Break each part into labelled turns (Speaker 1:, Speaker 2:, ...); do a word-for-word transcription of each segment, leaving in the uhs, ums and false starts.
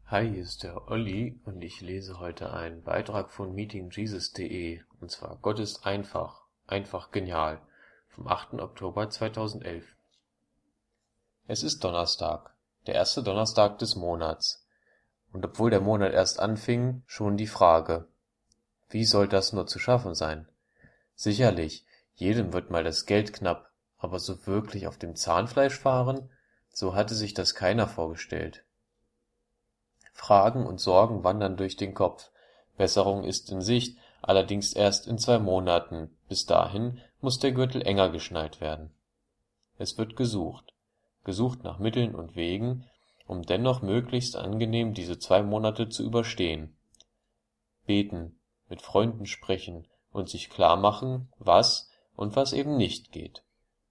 Speaker 1: Hi, hier ist der Olli und ich lese heute einen Beitrag von meeting jesus punkt de, und zwar Gott ist einfach, einfach genial, vom achten Oktober zweitausendelf. Es ist Donnerstag, der erste Donnerstag des Monats, und obwohl der Monat erst anfing, schon die Frage: Wie soll das nur zu schaffen sein? Sicherlich, jedem wird mal das Geld knapp, aber so wirklich auf dem Zahnfleisch fahren, so hatte sich das keiner vorgestellt. Fragen und Sorgen wandern durch den Kopf. Besserung ist in Sicht, allerdings erst in zwei Monaten. Bis dahin muss der Gürtel enger geschnallt werden. Es wird gesucht. Gesucht nach Mitteln und Wegen, um dennoch möglichst angenehm diese zwei Monate zu überstehen. Beten, mit Freunden sprechen und sich klarmachen, was und was eben nicht geht.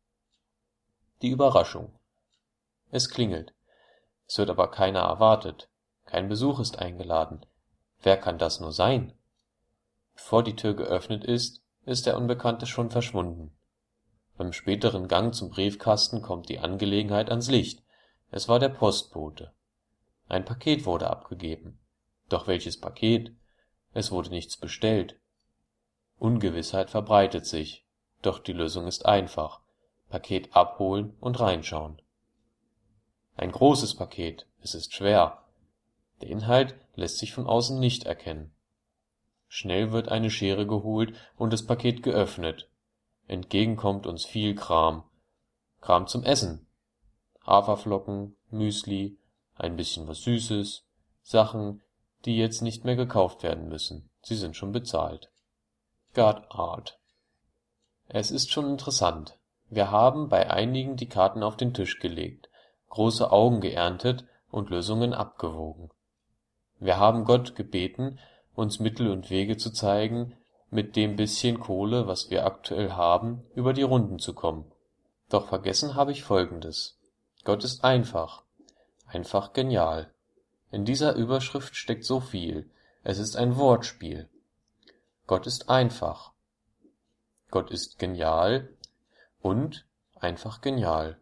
Speaker 1: Die Überraschung. Es klingelt. Es wird aber keiner erwartet. Kein Besuch ist eingeladen. Wer kann das nur sein? Bevor die Tür geöffnet ist, ist der Unbekannte schon verschwunden. Beim späteren Gang zum Briefkasten kommt die Angelegenheit ans Licht. Es war der Postbote. Ein Paket wurde abgegeben. Doch welches Paket? Es wurde nichts bestellt. Ungewissheit verbreitet sich. Doch die Lösung ist einfach. Paket abholen und reinschauen. Ein großes Paket. Es ist schwer. Der Inhalt lässt sich von außen nicht erkennen. Schnell wird eine Schere geholt und das Paket geöffnet. Entgegen kommt uns viel Kram. Kram zum Essen. Haferflocken, Müsli, ein bisschen was Süßes, Sachen, die jetzt nicht mehr gekauft werden müssen. Sie sind schon bezahlt. God Art. Es ist schon interessant. Wir haben bei einigen die Karten auf den Tisch gelegt, große Augen geerntet und Lösungen abgewogen. Wir haben Gott gebeten, uns Mittel und Wege zu zeigen, mit dem bisschen Kohle, was wir aktuell haben, über die Runden zu kommen. Doch vergessen habe ich Folgendes: Gott ist einfach, einfach genial. In dieser Überschrift steckt so viel. Es ist ein Wortspiel. Gott ist einfach. Gott ist genial und einfach genial.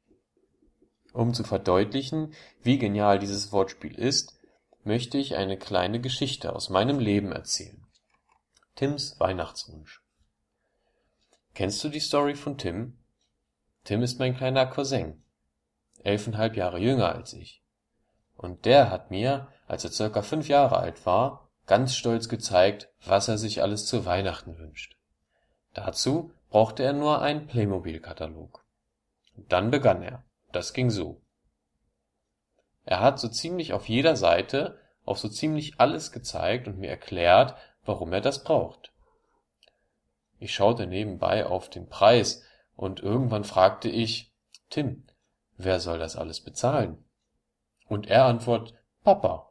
Speaker 1: Um zu verdeutlichen, wie genial dieses Wortspiel ist, möchte ich eine kleine Geschichte aus meinem Leben erzählen. Tims Weihnachtswunsch. Kennst du die Story von Tim? Tim ist mein kleiner Cousin, elfeinhalb Jahre jünger als ich. Und der hat mir, als er circa fünf Jahre alt war, ganz stolz gezeigt, was er sich alles zu Weihnachten wünscht. Dazu brauchte er nur einen Playmobil-Katalog. Und dann begann er. Das ging so. Er hat so ziemlich auf jeder Seite auf so ziemlich alles gezeigt und mir erklärt, warum er das braucht. Ich schaute nebenbei auf den Preis und irgendwann fragte ich: Tim, wer soll das alles bezahlen? Und er antwortet: Papa.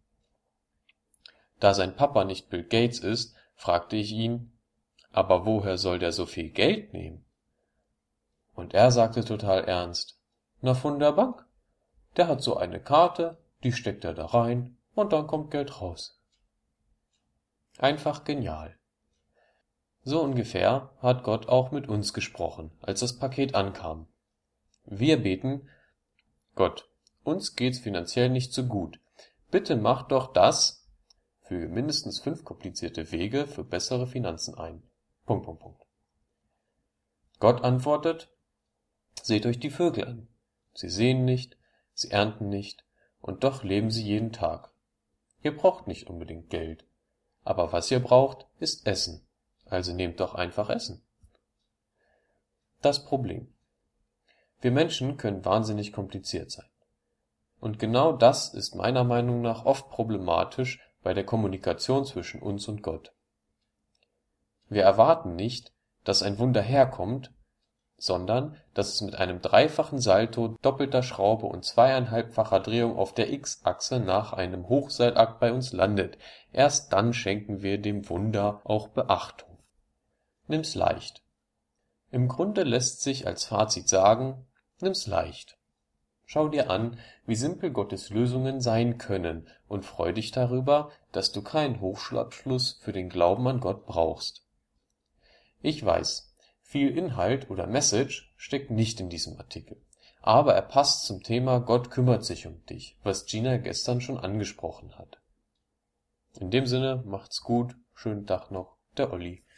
Speaker 1: Da sein Papa nicht Bill Gates ist, fragte ich ihn: Aber woher soll der so viel Geld nehmen? Und er sagte total ernst: Na, von der Bank. Der hat so eine Karte, die steckt er da rein und dann kommt Geld raus. Einfach genial. So ungefähr hat Gott auch mit uns gesprochen, als das Paket ankam. Wir beten: Gott, uns geht's finanziell nicht so gut. Bitte mach doch das, füge mindestens fünf komplizierte Wege für bessere Finanzen ein. Punkt, Punkt, Punkt. Gott antwortet: Seht euch die Vögel an. Sie sehen nicht, sie ernten nicht, und doch leben sie jeden Tag. Ihr braucht nicht unbedingt Geld, aber was ihr braucht, ist Essen, also nehmt doch einfach Essen. Das Problem: Wir Menschen können wahnsinnig kompliziert sein. Und genau das ist meiner Meinung nach oft problematisch bei der Kommunikation zwischen uns und Gott. Wir erwarten nicht, dass ein Wunder herkommt, sondern dass es mit einem dreifachen Salto, doppelter Schraube und zweieinhalbfacher Drehung auf der X-Achse nach einem Hochseilakt bei uns landet. Erst dann schenken wir dem Wunder auch Beachtung. Nimm's leicht. Im Grunde lässt sich als Fazit sagen: Nimm's leicht. Schau dir an, wie simpel Gottes Lösungen sein können, und freu dich darüber, dass du keinen Hochschulabschluss für den Glauben an Gott brauchst. Ich weiß, viel Inhalt oder Message steckt nicht in diesem Artikel, aber er passt zum Thema Gott kümmert sich um dich, was Gina gestern schon angesprochen hat. In dem Sinne, macht's gut, schönen Tag noch, der Olli.